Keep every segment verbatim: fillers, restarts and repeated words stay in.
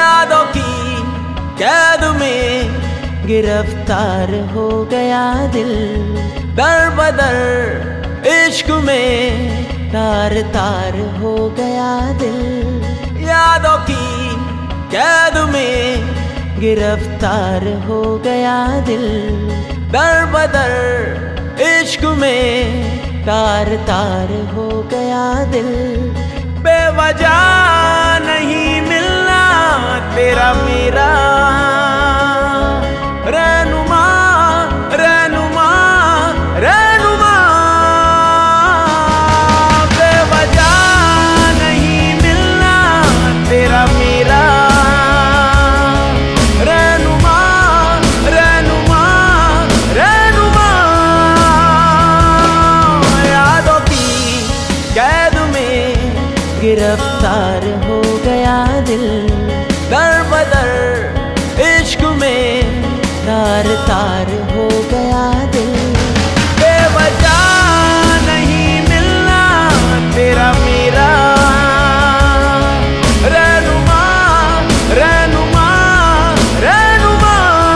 यादों की कैद में गिरफ्तार हो गया दिल, दर बदर इश्क में तार तार हो गया दिल। यादों की कैद में गिरफ्तार हो गया दिल, दर बदर इश्क में तार तार हो गया दिल। बेवजह नहीं मिलना तेरा मेरा रहनुमा रहनुमा रहनुमा। बेवजह नहीं मिलना तेरा मेरा रहनुमा रहनुमा रहनुमा। यादों की कैद में गिरफ्तार हो गया दिल, दर बदर इश्क में तार तार हो गया दिल। बेवजह नहीं मिलना तेरा मेरा रहनुमा रहनुमा रहनुमा।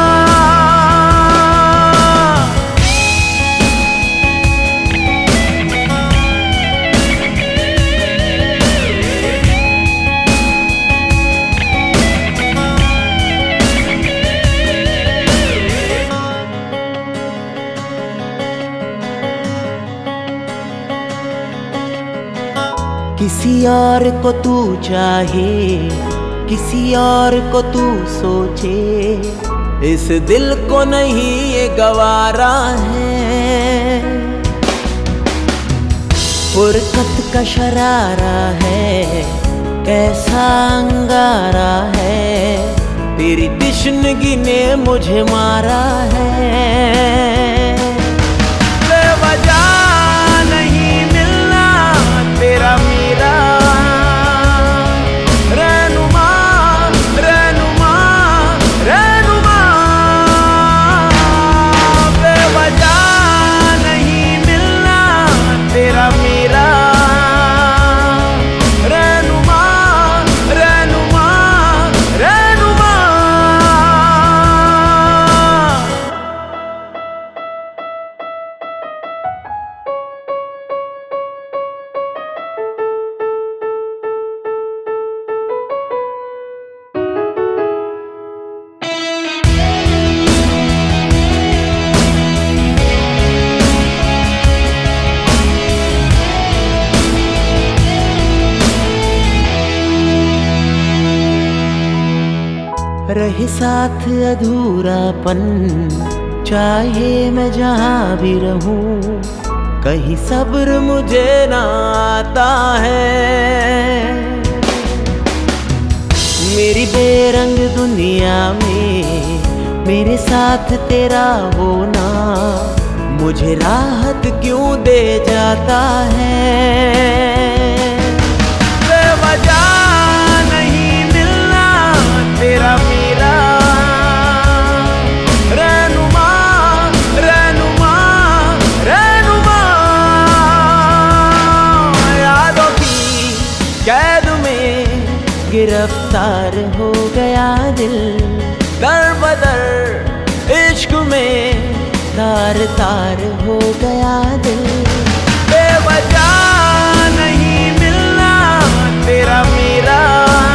किसी और को तू चाहे, किसी और को तू सोचे, इस दिल को नहीं ये गवारा है। फुरकत का शरारा है, कैसा अंगारा है, तेरी तिश्नगी ने मुझे मारा है। बेवजह नहीं मिलना तेरा मेरा रहनुमा रहनुमा रहनुमा। बेवजह नहीं मिलना तेरा मेरा रहनुमा रहनुमा रहनुमा। रहे साथ अधूरापन, चाहे मैं जहाँ भी रहूं, कहीं सब्र मुझे ना आता है। मेरी बेरंग दुनिया में मेरे साथ तेरा होना मुझे राहत क्यों दे जाता है। बेवजह नहीं मिलना तेरा मेरा रहनुमा रहनुमा रहनुमा। यादों की कैद में गिरफ्तार हो गया दिल, दर बदर इश्क में तार तार हो गया दिल। बेवजह नहीं मिलना तेरा मेरा